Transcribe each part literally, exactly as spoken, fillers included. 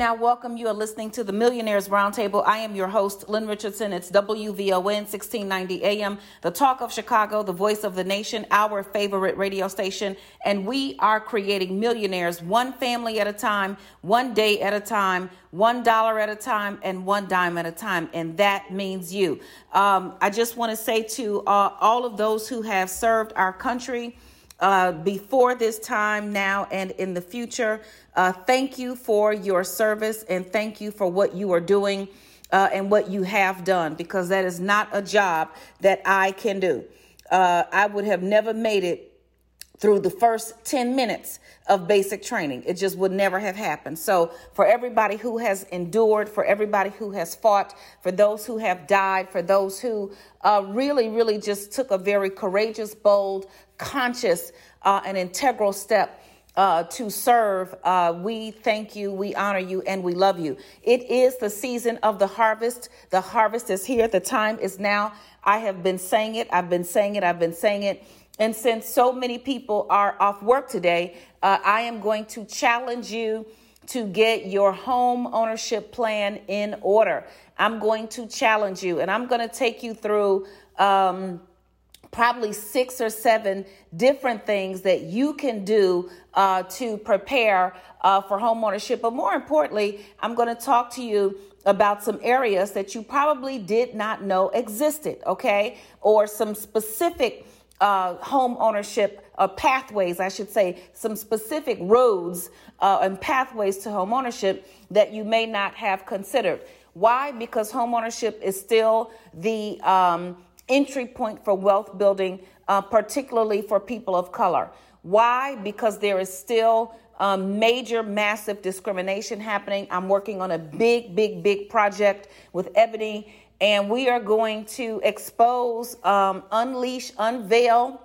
now welcome. You are listening to the Millionaires Roundtable. I am your host, Lynn Richardson. It's W V O N sixteen ninety A M, the talk of Chicago, the voice of the nation, our favorite radio station. And we are creating millionaires one family at a time, one day at a time, one dollar at a time, and one dime at a time. And that means you. Um, I just want to say to uh, all of those who have served our country Uh, before this time, now, and in the future, uh, thank you for your service, and thank you for what you are doing uh, and what you have done, because that is not a job that I can do. Uh, I would have never made it through the first ten minutes of basic training. It just would never have happened. So for everybody who has endured, for everybody who has fought, for those who have died, for those who uh, really, really just took a very courageous, bold, conscious, uh, and integral step uh, to serve, uh, we thank you, we honor you, and we love you. It is the season of the harvest. The harvest is here. The time is now. I have been saying it. I've been saying it. I've been saying it. And since so many people are off work today, uh, I am going to challenge you to get your home ownership plan in order. I'm going to challenge you, and I'm going to take you through um, probably six or seven different things that you can do uh, to prepare uh, for home ownership. But more importantly, I'm going to talk to you about some areas that you probably did not know existed, okay? Or some specific Uh, home ownership uh, pathways, I should say, some specific roads uh, and pathways to home ownership that you may not have considered. Why? Because home ownership is still the um, entry point for wealth building, uh, particularly for people of color. Why? Because there is still um, major, massive discrimination happening. I'm working on a big, big, big project with Ebony, and we are going to expose, um, unleash, unveil,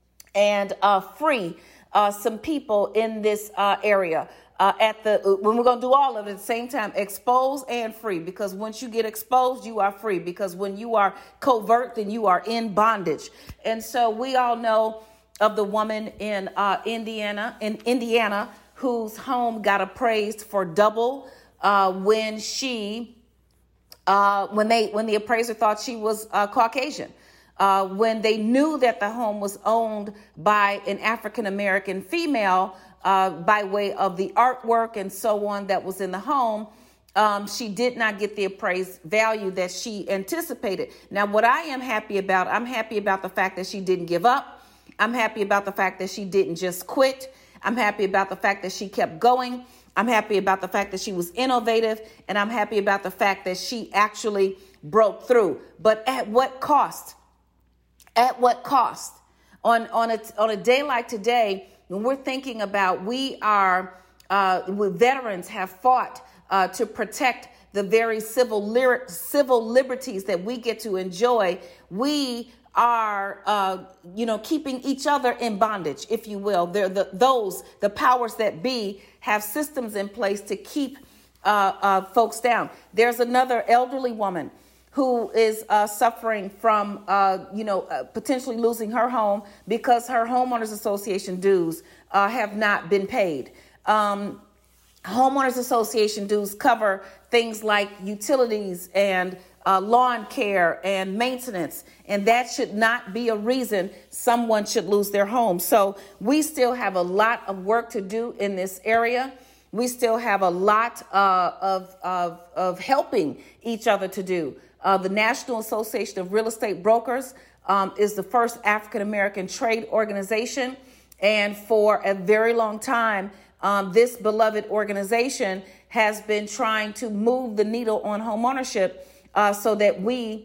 and uh, free uh, some people in this uh, area. Uh, at the when we're going to do all of it at the same time, expose and free, because once you get exposed, you are free. Because when you are covert, then you are in bondage. And so we all know of the woman in uh, Indiana, in Indiana, whose home got appraised for double uh, when she. Uh, when they when the appraiser thought she was uh, Caucasian, uh, when they knew that the home was owned by an African-American female uh, by way of the artwork and so on that was in the home, um, she did not get the appraised value that she anticipated. Now, what I am happy about, I'm happy about the fact that she didn't give up. I'm happy about the fact that she didn't just quit. I'm happy about the fact that she kept going. I'm happy about the fact that she was innovative, and I'm happy about the fact that she actually broke through. But at what cost? At what cost? On on a on a day like today, when we're thinking about we are uh, we veterans have fought uh, to protect the very civil lir- civil liberties that we get to enjoy. We are, uh, you know, keeping each other in bondage, if you will. They're the, those, the powers that be, have systems in place to keep uh, uh, folks down. There's another elderly woman who is uh, suffering from, uh, you know, uh, potentially losing her home because her homeowners association dues uh, have not been paid. Um, homeowners association dues cover things like utilities and Uh, lawn care and maintenance, and that should not be a reason someone should lose their home. So we still have a lot of work to do in this area. We still have a lot uh, of, of, of helping each other to do. Uh, the National Association of Real Estate Brokers um, is the first African-American trade organization, and for a very long time, um, this beloved organization has been trying to move the needle on homeownership Uh, so that we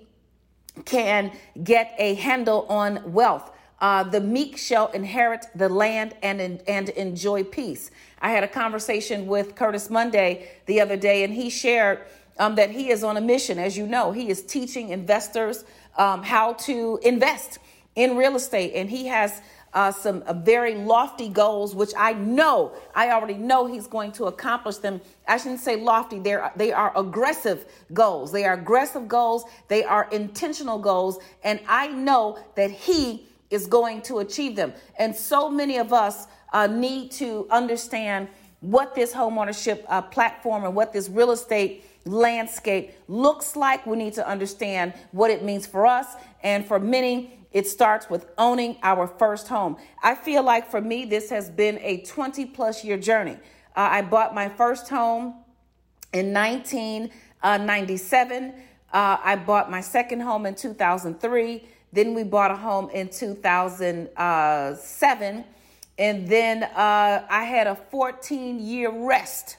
can get a handle on wealth. Uh, the meek shall inherit the land and and enjoy peace. I had a conversation with Curtis Monday the other day, and he shared um, that he is on a mission. As you know, he is teaching investors um, how to invest in real estate, and he has Uh, some uh, very lofty goals, which I know, I already know he's going to accomplish them. I shouldn't say lofty. They're, they are aggressive goals. They are aggressive goals. They are intentional goals. And I know that he is going to achieve them. And so many of us uh, need to understand what this homeownership uh, platform and what this real estate landscape looks like. We need to understand what it means for us. And for many, it starts with owning our first home. I feel like for me, this has been a twenty plus year journey. Uh, I bought my first home in nineteen ninety-seven. Uh, I bought my second home in two thousand three. Then we bought a home in two thousand seven. And then uh, I had a fourteen year rest,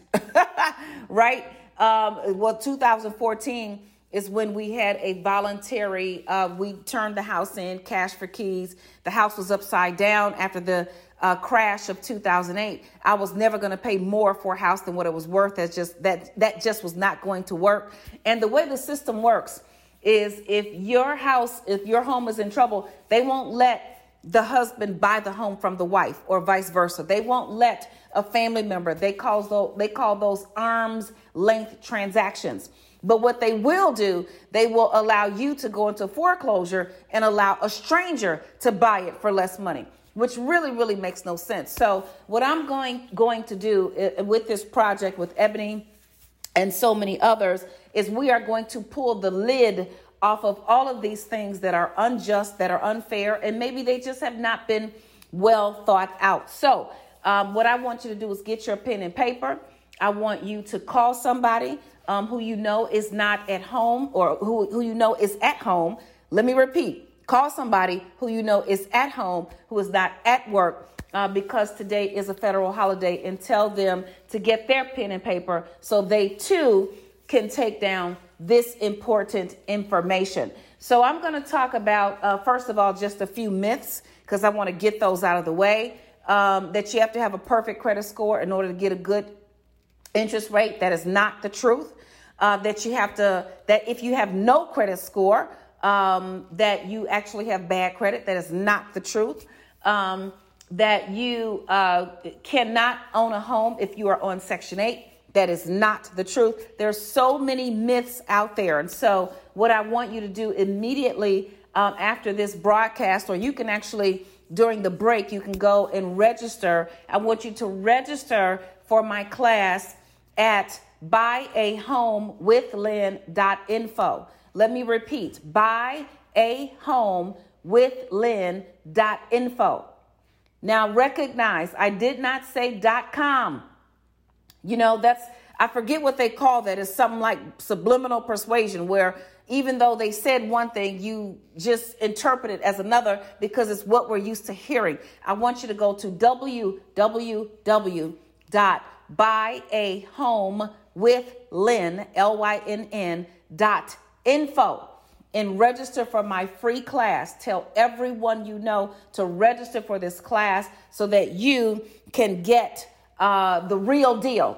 right? Um, well, two thousand fourteen is when we had a voluntary, uh, we turned the house in, cash for keys. The house was upside down after the uh, crash of two thousand eight. I was never going to pay more for a house than what it was worth. That's just, that, that just was not going to work. And the way the system works is if your house, if your home is in trouble, they won't let the husband buy the home from the wife or vice versa. They won't let a family member, they call those, they call those arm's length transactions. But what they will do, they will allow you to go into foreclosure and allow a stranger to buy it for less money, which really, really makes no sense. So what I'm going, going to do with this project with Ebony and so many others is we are going to pull the lid off of all of these things that are unjust, that are unfair, and maybe they just have not been well thought out. So um, what I want you to do is get your pen and paper. I want you to call somebody um, who you know is not at home or who, who you know is at home. Let me repeat. Call somebody who you know is at home, who is not at work, uh, because today is a federal holiday, and tell them to get their pen and paper so they too can take down this important information. So I'm going to talk about, uh, first of all, just a few myths, because I want to get those out of the way. Um, that you have to have a perfect credit score in order to get a good interest rate. That is not the truth. Uh, that you have to, that if you have no credit score, um, that you actually have bad credit. That is not the truth. Um, that you uh, cannot own a home if you are on Section eight. That is not the truth. There's so many myths out there. And so what I want you to do immediately um, after this broadcast, or you can actually, during the break, you can go and register. I want you to register for my class at buy a home with lynn dot info. Let me repeat, buy a home with lynn dot info. Now recognize, I did not say .com. You know, that's, I forget what they call that. It's something like subliminal persuasion, where even though they said one thing, you just interpret it as another because it's what we're used to hearing. I want you to go to w w w dot buy a home with lynn L Y N N dot info and register for my free class. Tell everyone you know to register for this class so that you can get Uh, the real deal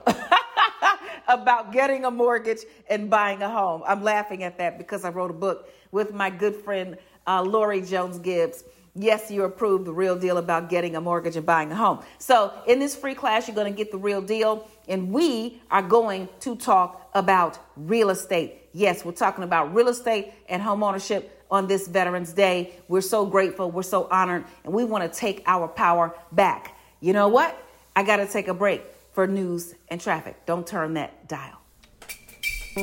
about getting a mortgage and buying a home. I'm laughing at that because I wrote a book with my good friend, uh, Lori Jones Gibbs. Yes, you approved the real deal about getting a mortgage and buying a home. So in this free class, you're going to get the real deal. And we are going to talk about real estate. Yes, we're talking about real estate and home ownership on this Veterans Day. We're so grateful. We're so honored. And we want to take our power back. You know what? I got to take a break for news and traffic. Don't turn that dial. A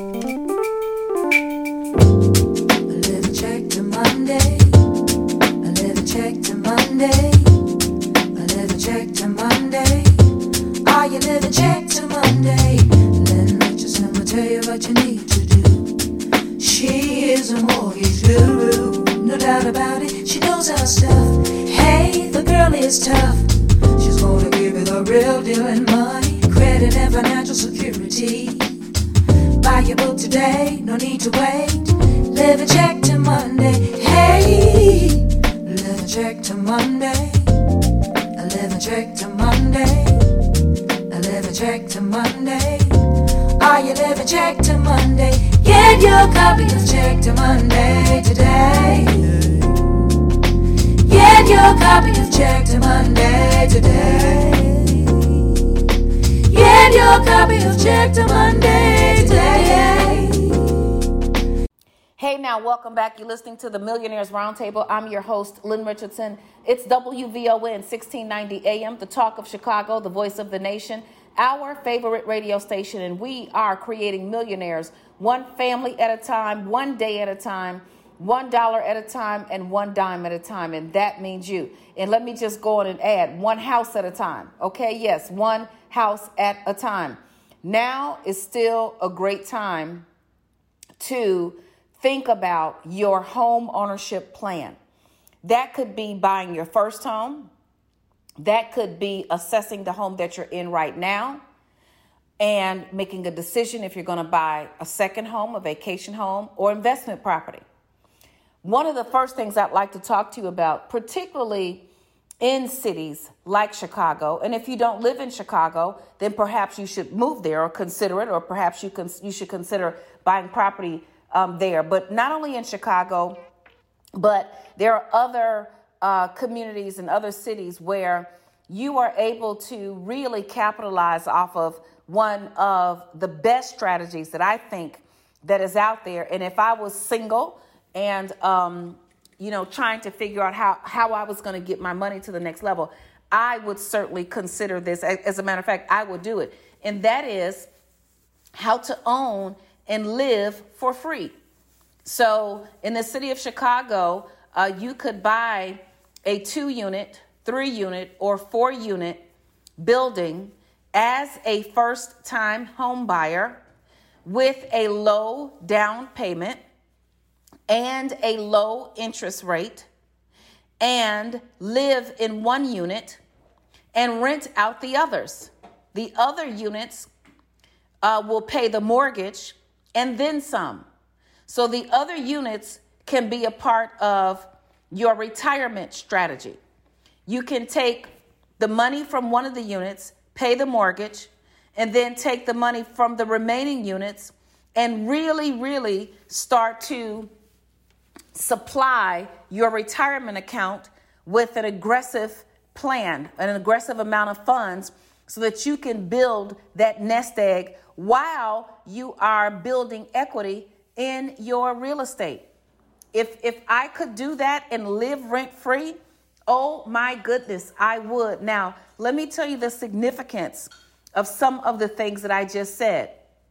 little check to Monday. A little check to Monday. A little check to Monday. Are you little check to Monday? Lynn Richardson will tell you what you need to do. She is a mortgage guru, no doubt about it. She knows her stuff. Hey, the girl is tough. She's gonna give you the real deal in money, credit and financial security. Buy your book today, no need to wait. Live a check to Monday. Hey, live a check to Monday. Live a check to Monday. Live a check to Monday. Are you living check to Monday? Get your copy of Check to Monday today. Get your copy of Check to Monday today. Get your copy of Check to Monday today. Hey now, welcome back. You're listening to the Millionaires Roundtable. I'm your host, Lynn Richardson. It's W V O N sixteen ninety A M, the talk of Chicago, the voice of the nation. our favorite radio station, and we are creating millionaires one family at a time, one day at a time, one dollar at a time, and one dime at a time. And that means you. And let me just go on and add one house at a time. Okay, yes, one house at a time. Now is still a great time to think about your home ownership plan. That could be buying your first home. That could be assessing the home that you're in right now and making a decision if you're going to buy a second home, a vacation home, or investment property. One of the first things I'd like to talk to you about, particularly in cities like Chicago, and if you don't live in Chicago, then perhaps you should move there or consider it, or perhaps you can you should consider buying property um, there. But not only in Chicago, but there are other uh, communities and other cities where you are able to really capitalize off of one of the best strategies that I think that is out there. And if I was single and, um, you know, trying to figure out how, how I was going to get my money to the next level, I would certainly consider this. As a matter of fact, I would do it. And that is how to own and live for free. So in the city of Chicago, uh, you could buy a two unit, three unit, or four unit building as a first time home buyer with a low down payment and a low interest rate, and live in one unit and rent out the others. The other units uh, will pay the mortgage and then some. So the other units can be a part of your retirement strategy. You can take the money from one of the units, pay the mortgage, and then take the money from the remaining units and really, really start to supply your retirement account with an aggressive plan, an aggressive amount of funds, so that you can build that nest egg while you are building equity in your real estate. If if I could do that and live rent-free, oh my goodness, I would. Now, let me tell you the significance of some of the things that I just said.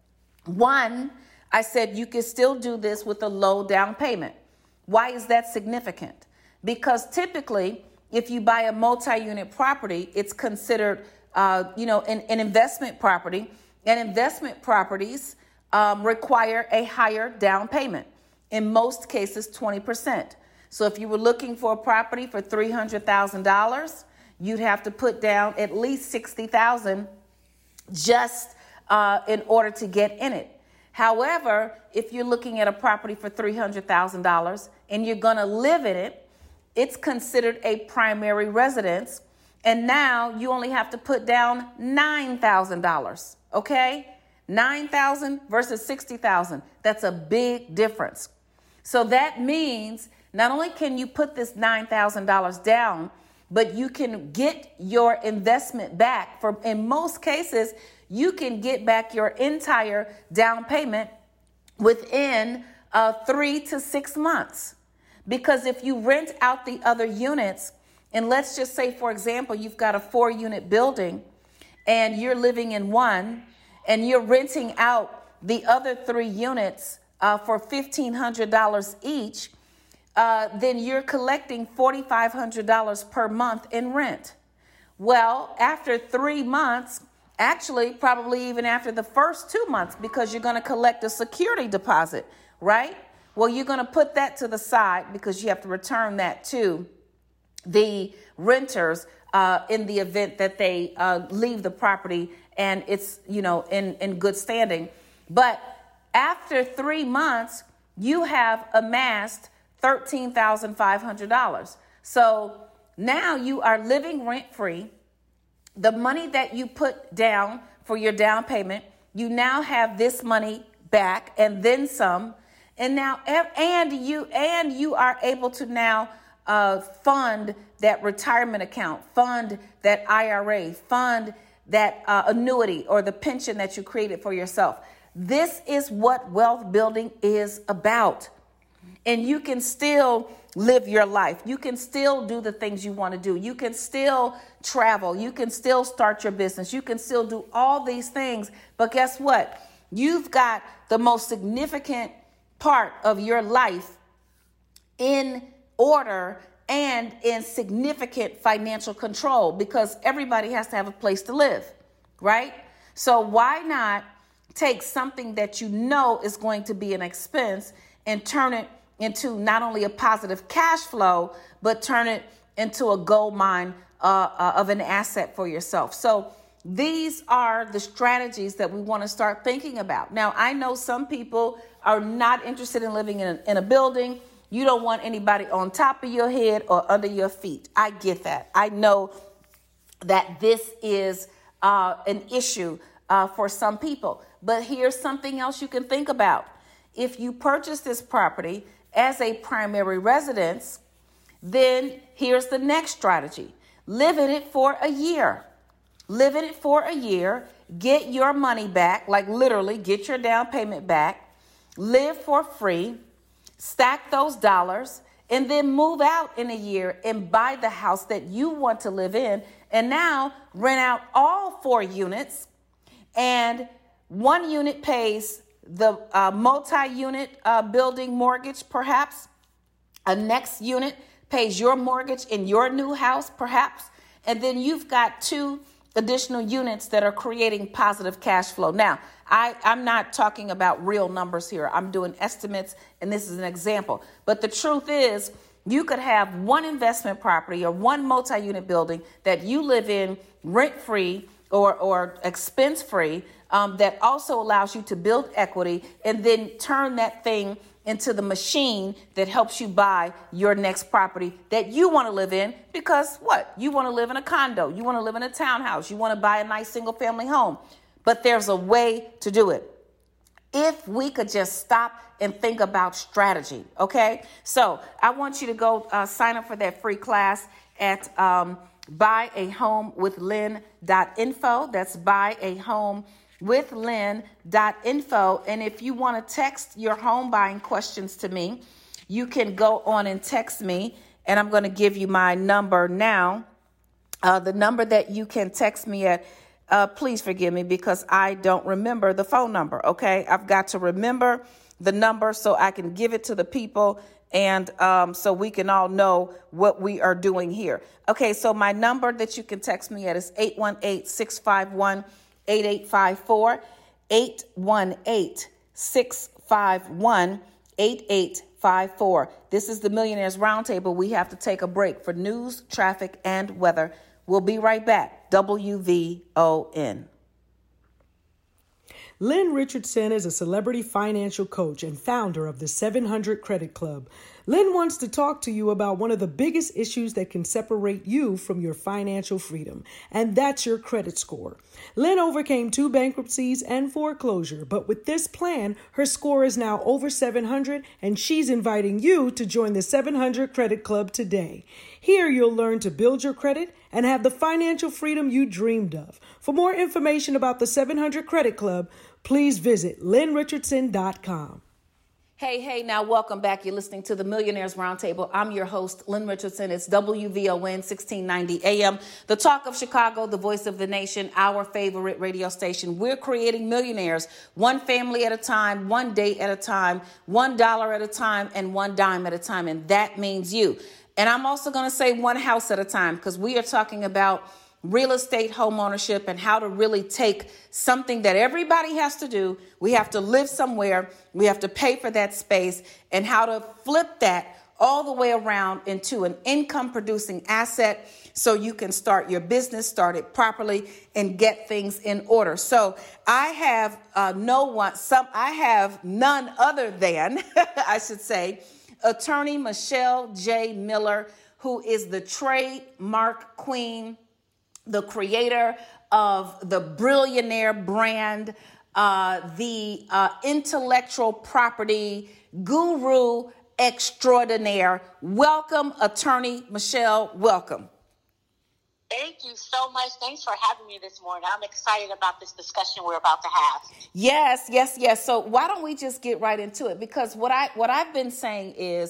One, I said you can still do this with a low down payment. Why is that significant? Because typically, if you buy a multi-unit property, it's considered, uh, you know, an, an investment property. And investment properties um, require a higher down payment. In most cases, twenty percent. So if you were looking for a property for three hundred thousand dollars, you'd have to put down at least sixty thousand dollars just uh, in order to get in it. However, if you're looking at a property for three hundred thousand dollars and you're going to live in it, it's considered a primary residence. And now you only have to put down nine thousand dollars. Okay? nine thousand dollars versus sixty thousand dollars. That's a big difference. So that means not only can you put this nine thousand dollars down, but you can get your investment back. For in most cases, you can get back your entire down payment within uh, three to six months. Because if you rent out the other units, and let's just say, for example, you've got a four unit building and you're living in one and you're renting out the other three units uh, for fifteen hundred dollars each, uh, then you're collecting four thousand five hundred dollars per month in rent. Well, after three months, actually, probably even after the first two months, because you're going to collect a security deposit, right? Well, you're going to put that to the side because you have to return that to the renters uh, in the event that they uh, leave the property and it's, you know, in, in good standing. But after three months, you have amassed thirteen thousand five hundred dollars. So now you are living rent-free. The money that you put down for your down payment, you now have this money back and then some. And now, and you, and you are able to now uh, fund that retirement account, fund that I R A, fund that uh, annuity or the pension that you created for yourself. This is what wealth building is about. And you can still live your life. You can still do the things you want to do. You can still travel. You can still start your business. You can still do all these things. But guess what? You've got the most significant part of your life in order and in significant financial control, because everybody has to have a place to live, right? So why not take something that you know is going to be an expense and turn it into not only a positive cash flow, but turn it into a gold mine uh, uh, of an asset for yourself. So these are the strategies that we want to start thinking about. Now, I know some people are not interested in living in a, in a building. You don't want anybody on top of your head or under your feet. I get that. I know that this is uh, an issue uh, for some people. But here's something else you can think about. If you purchase this property as a primary residence, then here's the next strategy. Live in it for a year. Live in it for a year. Get your money back, like literally get your down payment back. Live for free. Stack those dollars, and then move out in a year and buy the house that you want to live in. And now rent out all four units, and one unit pays the uh, multi-unit uh, building mortgage, perhaps. A next unit pays your mortgage in your new house, perhaps. And then you've got two additional units that are creating positive cash flow. Now, I, I'm not talking about real numbers here. I'm doing estimates, and this is an example. But the truth is, you could have one investment property or one multi-unit building that you live in rent-free or, or expense-free um, that also allows you to build equity and then turn that thing into the machine that helps you buy your next property that you want to live in, because what? You want to live in a condo. You want to live in a townhouse. You want to buy a nice single family home. But there's a way to do it. If we could just stop and think about strategy, okay? So I want you to go uh, sign up for that free class at um, buy a home with lynn dot info. That's buy a home with lynn dot info. And if you want to text your home buying questions to me, you can go on and text me, and I'm going to give you my number now. Uh, the number that you can text me at, uh, please forgive me because I don't remember the phone number, okay? I've got to remember the number so I can give it to the people, and um, so we can all know what we are doing here. Okay, so my number that you can text me at is eight one eight, six five one, eight eight five four, eight one eight, six five one, eight eight five four. This is the Millionaires Roundtable. We have to take a break for news, traffic, and weather. We'll be right back. W V O N. Lynn Richardson is a celebrity financial coach and founder of the seven hundred Credit Club. Lynn wants to talk to you about one of the biggest issues that can separate you from your financial freedom, and that's your credit score. Lynn overcame two bankruptcies and foreclosure, but with this plan, her score is now over seven hundred, and she's inviting you to join the seven hundred Credit Club today. Here you'll learn to build your credit and have the financial freedom you dreamed of. For more information about the seven hundred Credit Club, please visit lynn richardson dot com. Hey, hey, now welcome back. You're listening to the Millionaires Roundtable. I'm your host, Lynn Richardson. It's W V O N sixteen ninety A M, the talk of Chicago, the voice of the nation, our favorite radio station. We're creating millionaires, one family at a time, one day at a time, one dollar at a time, and one dime at a time. And that means you. And I'm also going to say one house at a time, because we are talking about real estate home ownership and how to really take something that everybody has to do. We have to live somewhere. We have to pay for that space, and how to flip that all the way around into an income producing asset so you can start your business, start it properly, and get things in order. So I have uh, no one, some, I have none other than, I should say, attorney Michelle J. Miller, who is the trademark queen, the creator of the Billionaire brand, uh, the uh, intellectual property guru extraordinaire. Welcome, attorney Michelle. Welcome. Thank you so much. Thanks for having me this morning. I'm excited about this discussion we're about to have. Yes, yes, yes. So why don't we just get right into it? Because what I what I've been saying is,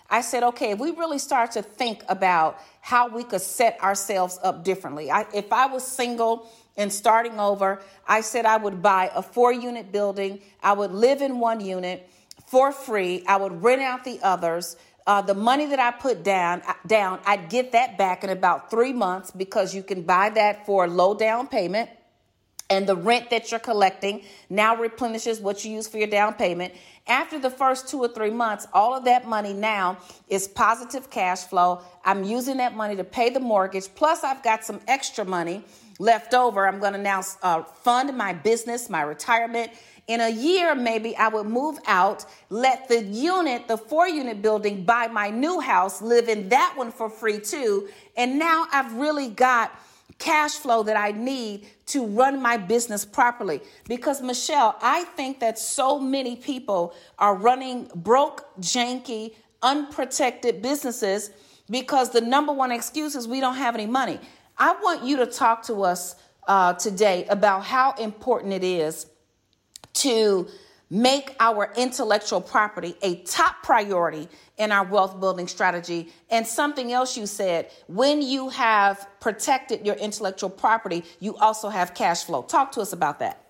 I said, okay, if we really start to think about how we could set ourselves up differently. I, if I was single and starting over, I said I would buy a four-unit building. I would live in one unit for free. I would rent out the others. Uh, the money that I put down, down, I'd get that back in about three months because you can buy that for a low down payment. And the rent that you're collecting now replenishes what you use for your down payment. After the first two or three months, all of that money now is positive cash flow. I'm using that money to pay the mortgage. Plus, I've got some extra money left over. I'm going to now uh, fund my business, my retirement. In a year, maybe I would move out, let the unit, the four-unit building, buy my new house, live in that one for free too. And now I've really got cash flow that I need to run my business properly. Because, Michelle, I think that so many people are running broke, janky, unprotected businesses because the number one excuse is we don't have any money. I want you to talk to us uh, today about how important it is to make our intellectual property a top priority in our wealth building strategy. And something else you said, when you have protected your intellectual property, you also have cash flow. Talk to us about that.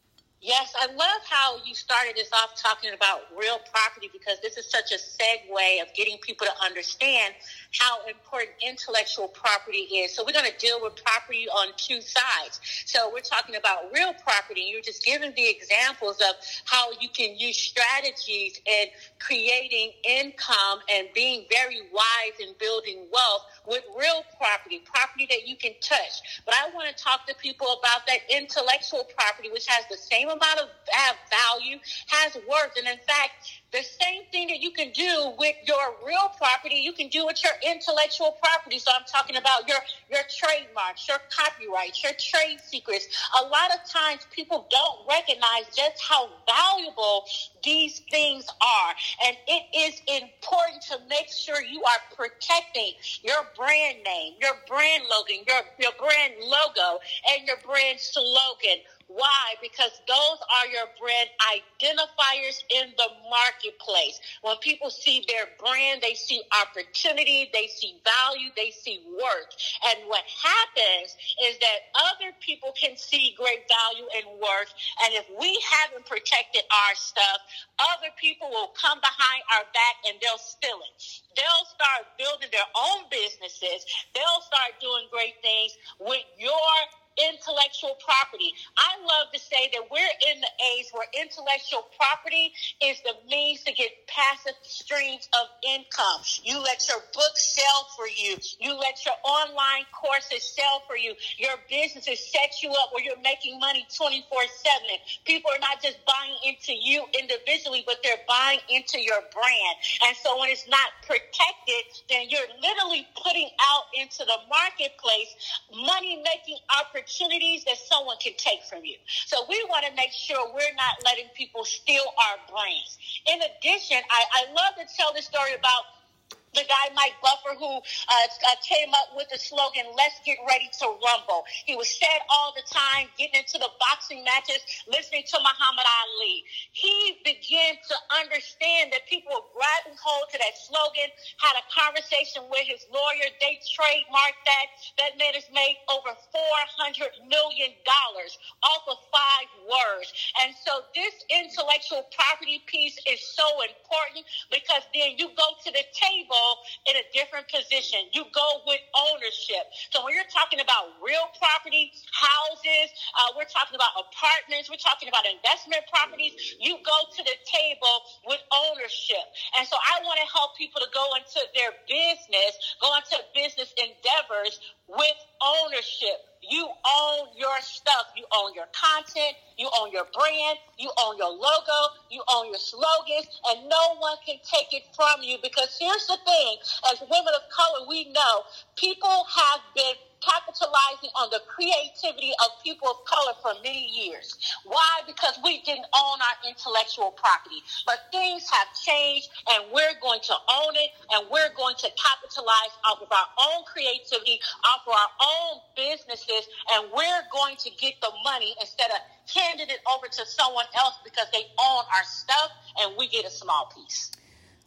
Yes, I love how you started this off talking about real property, because this is such a segue of getting people to understand how important intellectual property is. So we're going to deal with property on two sides. So we're talking about real property. You're just giving the examples of how you can use strategies in creating income and being very wise in building wealth with real property, property that you can touch. But I want to talk to people about that intellectual property, which has the same amount of value, has worth. And in fact, the same thing that you can do with your real property, you can do with your intellectual property. So I'm talking about your, your trademarks, your copyrights, your trade secrets. A lot of times people don't recognize just how valuable these things are. And it is important to make sure you are protecting your brand name, your brand logo, your, your brand logo, and your brand slogan. Why? Because those are your brand identifiers in the marketplace. When people see their brand, they see opportunity, they see value, they see worth. And what happens is that other people can see great value and worth. And if we haven't protected our stuff, other people will come behind our back and they'll steal it. They'll start building their own businesses. They'll start doing great things with your intellectual property. I love to say that we're in the age where intellectual property is the means to get passive streams of income. You let your book sell for you. You let your online courses sell for you. Your businesses set you up where you're making money twenty-four seven. People are not just buying into you individually, but they're buying into your brand. And so when it's not protected, then you're literally putting out into the marketplace money-making opportunities opportunities that someone can take from you. So we want to make sure we're not letting people steal our brands. In addition, I, I love to tell the story about the guy, Mike Buffer, who uh, came up with the slogan, "Let's get ready to rumble." He was said all the time, getting into the boxing matches, listening to Muhammad Ali. He began to understand that people were grabbing hold to that slogan, had a conversation with his lawyer. They trademarked that. That man has made over four hundred million dollars off of five words. And so this intellectual property piece is so important, because then you go to the table in a different position. You go with ownership. So when you're talking about real property, houses, uh, we're talking about apartments, we're talking about investment properties, you go to the table with ownership. And so I want to help people to go into their business, go into business endeavors with ownership. You own your stuff. You own your content. You own your brand. You own your logo. You own your slogans. And no one can take it from you, because here's the thing. As women of color, we know people have been capitalizing on the creativity of people of color for many years. Why? Because we didn't own our intellectual property. But things have changed, and we're going to own it, and we're going to capitalize off of our own creativity, off of our own businesses, and we're going to get the money instead of handing it over to someone else because they own our stuff and we get a small piece.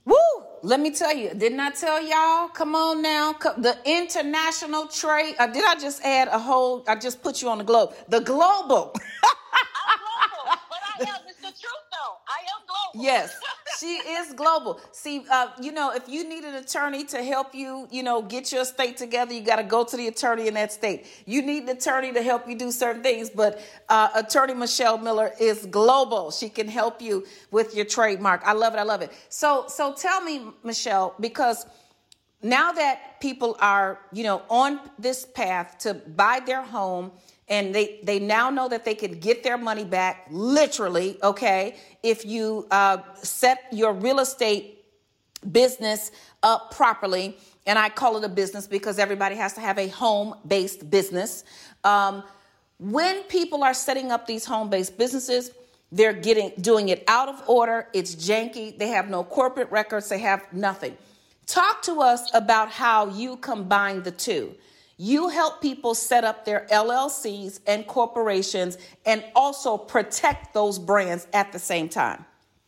Woo! Let me tell you, didn't I tell y'all? Come on now. The international trade. Uh, did I just add a whole, I just put you on the globe. The global. I'm global, but I am, it's the truth though. I am global. Yes, she is global. See, uh, you know, if you need an attorney to help you, you know, get your estate together, you got to go to the attorney in that state. You need an attorney to help you do certain things, but uh, Attorney Michelle Miller is global. She can help you with your trademark. I love it. I love it. So, so tell me, Michelle, because now that people are, you know, on this path to buy their home, and they, they now know that they can get their money back, literally, okay, if you uh, set your real estate business up properly. And I call it a business because everybody has to have a home-based business. Um, when people are setting up these home-based businesses, they're getting doing it out of order. It's janky. They have no corporate records. They have nothing. Talk to us about how you combine the two. You help people set up their L L Cs and corporations and also protect those brands at the same time.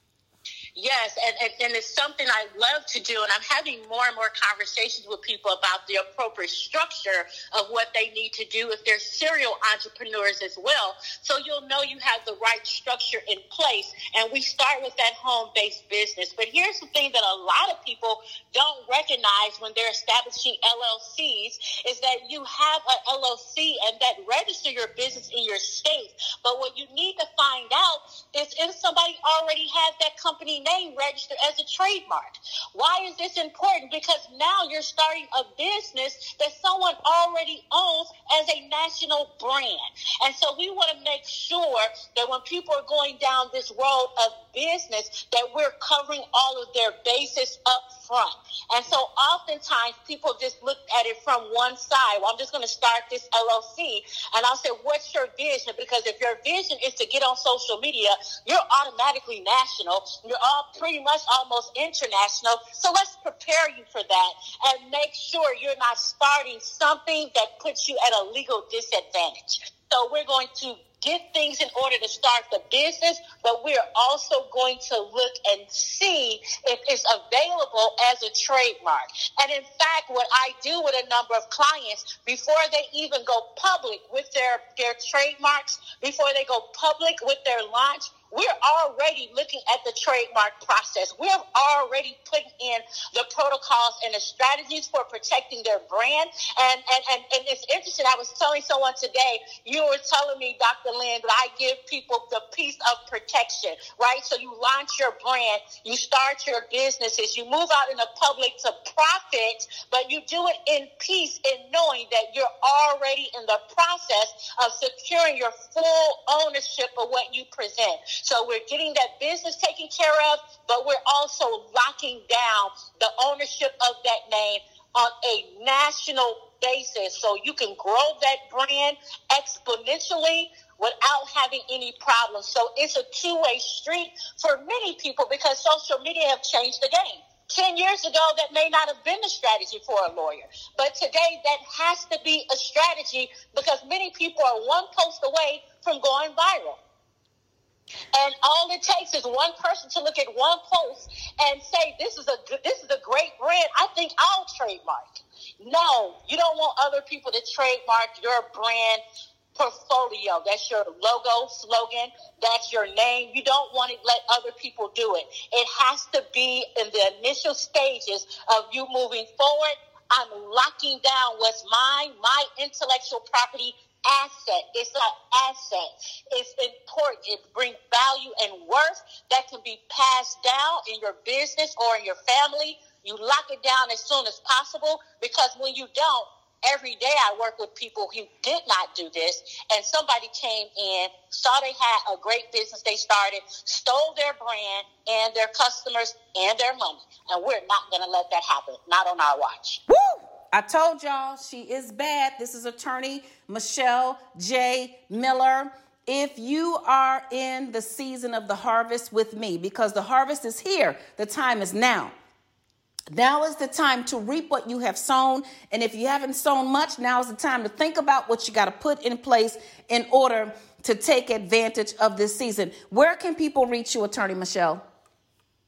Yes, and, and, and it's something I love to do, and I'm having more and more conversations with people about the appropriate structure of what they need to do if they're serial entrepreneurs as well. So you'll know you have the right structure in place, and we start with that home-based business. But here's the thing that a lot of people don't recognize when they're establishing L L Cs is that you have an L L C and that register your business in your state. But what you need to find out is if somebody already has that company name registered as a trademark. Why is this important? Because now you're starting a business that someone already owns as a national brand. And so we want to make sure that when people are going down this road of business, that we're covering all of their bases up front. And so oftentimes people just look at it from one side. Well, I'm just going to start this L L C. And I'll say, what's your vision? Because if your vision is to get on social media, you're automatically national. You're all pretty much almost international. So let's prepare you for that and make sure you're not starting something that puts you at a legal disadvantage. So we're going to get things in order to start the business, but we're also going to look and see if it's available as a trademark. And in fact, what I do with a number of clients, before they even go public with their, their trademarks, before they go public with their launch, we're already looking at the trademark process. We're already putting in the protocols and the strategies for protecting their brand. And, and, and, and it's interesting. I was telling someone today, you were telling me, Doctor Lynn, that I give people the piece of protection, right? So you launch your brand, you start your businesses, you move out in the public to profit, but you do it in peace in knowing that you're already in the process of securing your full ownership of what you present. So we're getting that business taken care of, but we're also locking down the ownership of that name on a national basis so you can grow that brand exponentially without having any problems. So it's a two-way street for many people because social media have changed the game. Ten years ago, that may not have been a strategy for a lawyer. But today, that has to be a strategy because many people are one post away from going viral. And all it takes is one person to look at one post and say, this is a this is a great brand. I think I'll trademark. No, you don't want other people to trademark your brand portfolio. That's your logo, slogan. That's your name. You don't want to let other people do it. It has to be in the initial stages of you moving forward. I'm locking down what's mine, my intellectual property asset. It's an asset. It's important. It brings value and worth that can be passed down in your business or in your family. You lock it down as soon as possible because when you don't, every day I work with people who did not do this, and somebody came in, saw they had a great business they started, stole their brand and their customers and their money. And we're not going to let that happen. Not on our watch. Woo! I told y'all she is bad. This is attorney Michelle J. Miller. If you are in the season of the harvest with me, because the harvest is here, the time is now. Now is the time to reap what you have sown. And if you haven't sown much, now is the time to think about what you got to put in place in order to take advantage of this season. Where can people reach you, Attorney Michelle?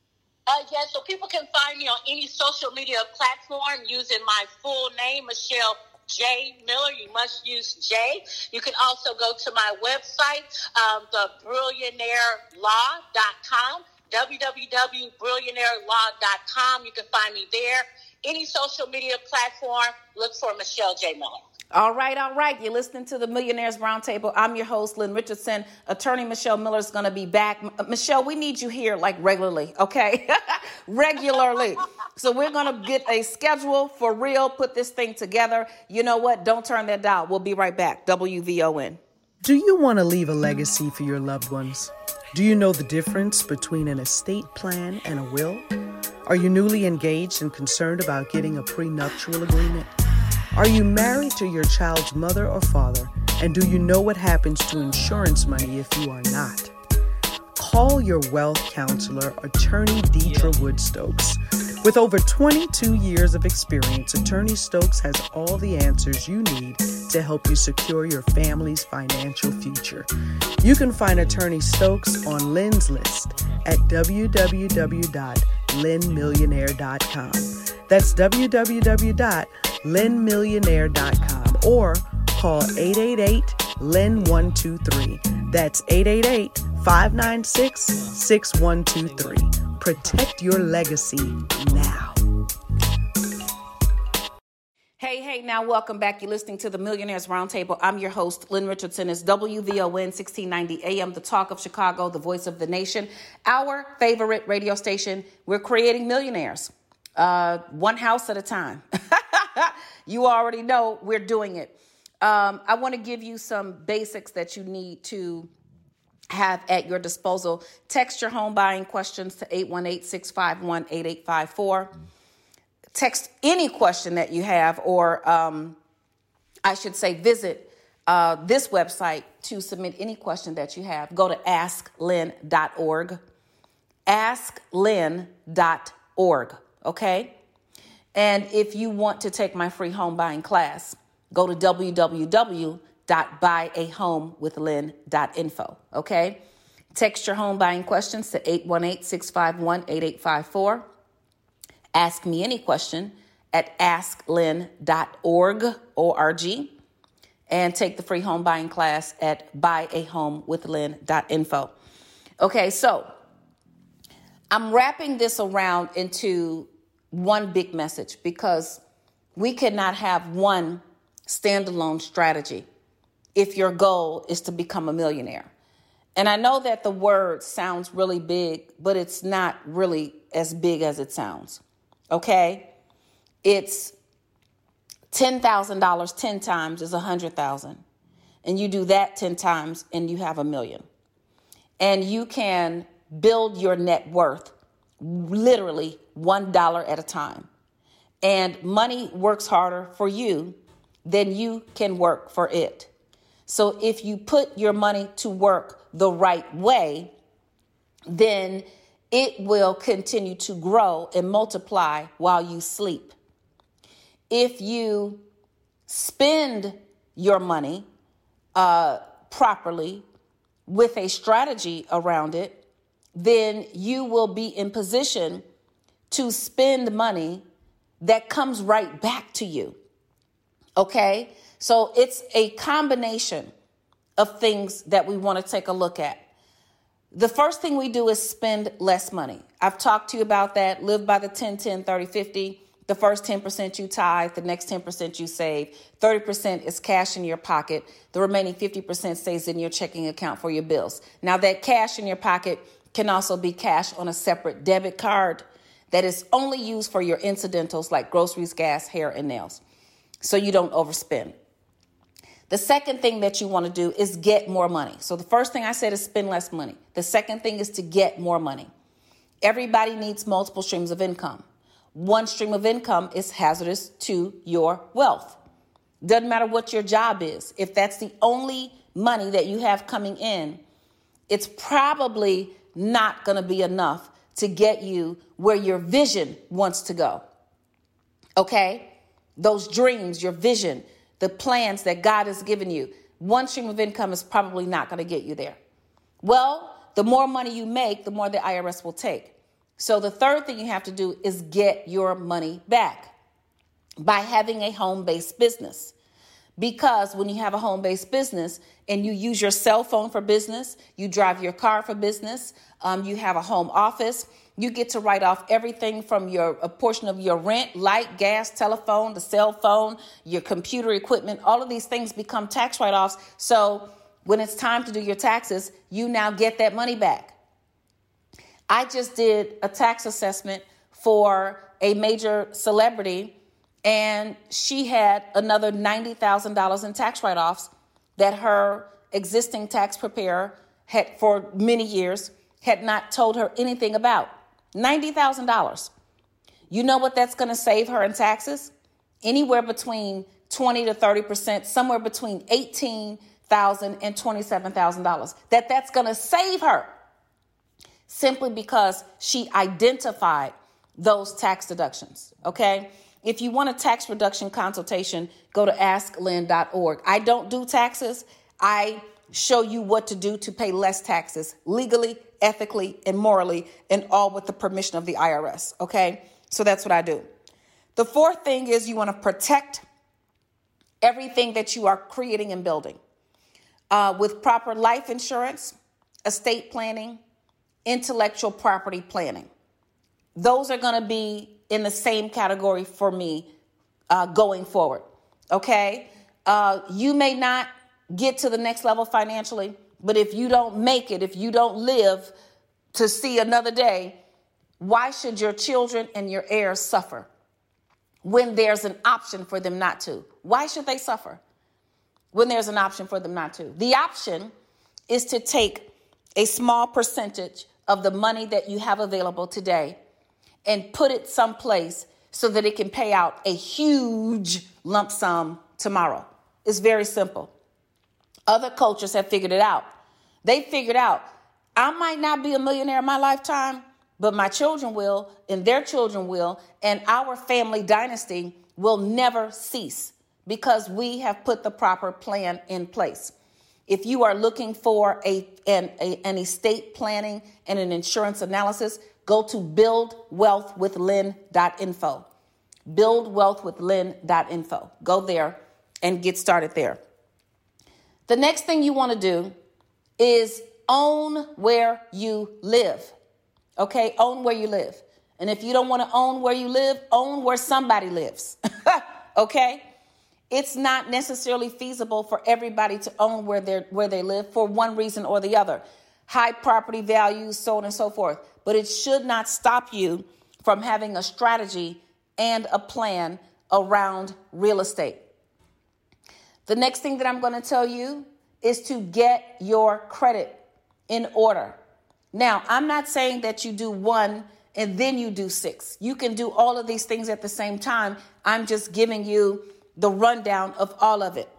Uh, yes, so people can find me on any social media platform using my full name, Michelle J. Miller. You must use J. You can also go to my website, um, the billionaire law dot com, w w w dot billionaire law dot com. You can find me there. Any social media platform, look for Michelle J. Miller. All right, all right. You're listening to the Millionaires Roundtable. I'm your host, Lynn Richardson. Attorney Michelle Miller is going to be back. M- Michelle, we need you here like regularly, okay? Regularly. So we're going to get a schedule for real, put this thing together. You know what? Don't turn that dial. We'll be right back. W V O N. Do you want to leave a legacy for your loved ones? Do you know the difference between an estate plan and a will? Are you newly engaged and concerned about getting a prenuptial agreement? Are you married to your child's mother or father, and do you know what happens to insurance money if you are not? Call your wealth counselor, Attorney Deidre Wood Stokes. With over twenty-two years of experience, Attorney Stokes has all the answers you need to help you secure your family's financial future. You can find Attorney Stokes on Lynn's List at w w w dot lynn millionaire dot com. That's w w w dot lynn millionaire dot com or call eight eight eight, L Y N one two three. That's eight eight eight, five nine six, six one two three. Protect your legacy now. Hey, hey, now welcome back. You're listening to the Millionaires Roundtable. I'm your host, Lynn Richardson. It's W V O N sixteen ninety A M, the talk of Chicago, the voice of the nation, our favorite radio station. We're creating millionaires, uh, one house at a time. You already know we're doing it. Um, I want to give you some basics that you need to have at your disposal. Text your home buying questions to eight one eight, six five one, eight eight five four. Text any question that you have, or um, I should say visit uh, this website to submit any question that you have. Go to ask lynn dot org. ask lynn dot org, okay? And if you want to take my free home buying class, go to w w w dot buy a home with lynn dot info, okay? Text your home buying questions to eight one eight, six five one, eight eight five four. Ask me any question at ask lynn dot org, O R G, and take the free home buying class at buy a home with lynn dot info. Okay, so I'm wrapping this around into one big message because we cannot have one standalone strategy if your goal is to become a millionaire. And I know that the word sounds really big, but it's not really as big as it sounds. Okay? It's ten thousand dollars ten times is one hundred thousand dollars. And you do that ten times and you have a million. And you can build your net worth literally one dollar at a time. And money works harder for you than you can work for it. So if you put your money to work the right way, then it will continue to grow and multiply while you sleep. If you spend your money uh, properly with a strategy around it, then you will be in position to spend money that comes right back to you. Okay? So it's a combination of things that we want to take a look at. The first thing we do is spend less money. I've talked to you about that. Live by the ten, ten, thirty, fifty. The first ten percent you tithe, the next ten percent you save. thirty percent is cash in your pocket. The remaining fifty percent stays in your checking account for your bills. Now that cash in your pocket can also be cash on a separate debit card that is only used for your incidentals like groceries, gas, hair, and nails, so you don't overspend. The second thing that you want to do is get more money. So the first thing I said is spend less money. The second thing is to get more money. Everybody needs multiple streams of income. One stream of income is hazardous to your wealth. Doesn't matter what your job is. If that's the only money that you have coming in, it's probably not going to be enough to get you where your vision wants to go. Okay? Those dreams, your vision, the plans that God has given you, one stream of income is probably not going to get you there. Well, the more money you make, the more the I R S will take. So the third thing you have to do is get your money back by having a home-based business. Because when you have a home-based business and you use your cell phone for business, you drive your car for business, um, you have a home office, you get to write off everything from your a portion of your rent, light, gas, telephone, the cell phone, your computer equipment. All of these things become tax write-offs. So when it's time to do your taxes, you now get that money back. I just did a tax assessment for a major celebrity, and she had another ninety thousand dollars in tax write-offs that her existing tax preparer had for many years had not told her anything about. ninety thousand dollars. You know what that's going to save her in taxes? Anywhere between twenty to thirty percent, somewhere between eighteen thousand dollars and twenty-seven thousand dollars. That that's going to save her simply because she identified those tax deductions. Okay? If you want a tax reduction consultation, go to ask lynn dot org. I don't do taxes. I show you what to do to pay less taxes legally, ethically, and morally, and all with the permission of the I R S. Okay? So that's what I do. The fourth thing is you want to protect everything that you are creating and building uh, with proper life insurance, estate planning, intellectual property planning. Those are going to be in the same category for me uh, going forward. Okay. Uh, you may not get to the next level financially, but if you don't make it, if you don't live to see another day, why should your children and your heirs suffer when there's an option for them not to? Why should they suffer when there's an option for them not to? The option is to take a small percentage of the money that you have available today and put it someplace so that it can pay out a huge lump sum tomorrow. It's very simple. Other cultures have figured it out. They figured out, I might not be a millionaire in my lifetime, but my children will, and their children will, and our family dynasty will never cease because we have put the proper plan in place. If you are looking for a an, a, an estate planning and an insurance analysis, go to build wealth with lynn dot info. build wealth with lynn dot info. Go there and get started there. The next thing you want to do is own where you live. Okay, own where you live. And if you don't want to own where you live, own where somebody lives. Okay? It's not necessarily feasible for everybody to own where they where they live for one reason or the other. High property values, so on and so forth. But it should not stop you from having a strategy and a plan around real estate. The next thing that I'm going to tell you is to get your credit in order. Now, I'm not saying that you do one and then you do six. You can do all of these things at the same time. I'm just giving you the rundown of all of it.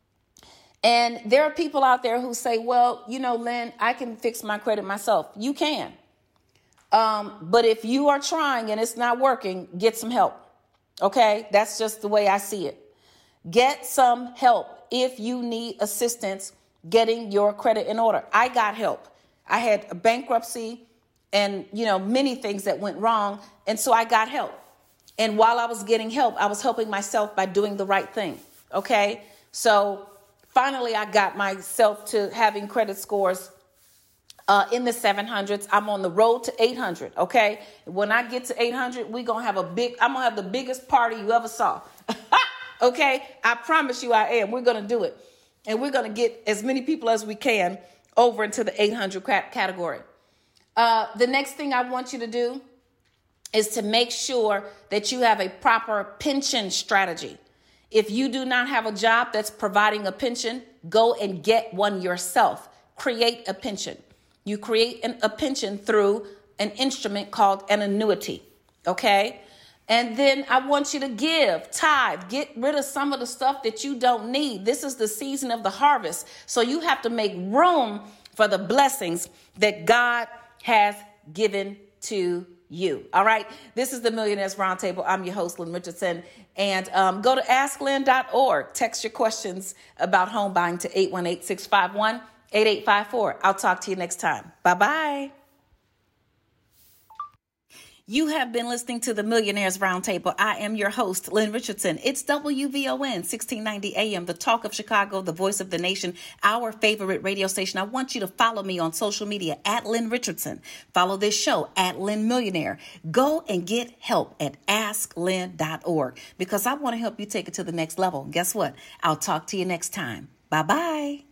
And there are people out there who say, well, you know, Lynn, I can fix my credit myself. You can. Um, but if you are trying and it's not working, get some help. Okay? That's just the way I see it. Get some help if you need assistance getting your credit in order. I got help. I had a bankruptcy and, you know, many things that went wrong. And so I got help. And while I was getting help, I was helping myself by doing the right thing. Okay. So finally, I got myself to having credit scores uh, in the seven hundreds. I'm on the road to eight hundred. Okay. When I get to eight hundred, we're going to have a big, I'm going to have the biggest party you ever saw. Okay. I promise you I am. We're going to do it. And we're going to get as many people as we can over into the eight hundred category. Uh, the next thing I want you to do is to make sure that you have a proper pension strategy. If you do not have a job that's providing a pension, go and get one yourself. Create a pension. You create an, a pension through an instrument called an annuity. Okay? And then I want you to give, tithe, get rid of some of the stuff that you don't need. This is the season of the harvest. So you have to make room for the blessings that God has given to you. All right. This is the Millionaires Roundtable. I'm your host, Lynn Richardson. And um, go to ask lynn dot org. Text your questions about home buying to eight one eight, six five one, eight eight five four. I'll talk to you next time. Bye-bye. You have been listening to the Millionaires Roundtable. I am your host, Lynn Richardson. It's W V O N, sixteen ninety A M, the talk of Chicago, the voice of the nation, our favorite radio station. I want you to follow me on social media at Lynn Richardson. Follow this show at Lynn Millionaire. Go and get help at ask lynn dot org because I want to help you take it to the next level. Guess what? I'll talk to you next time. Bye-bye.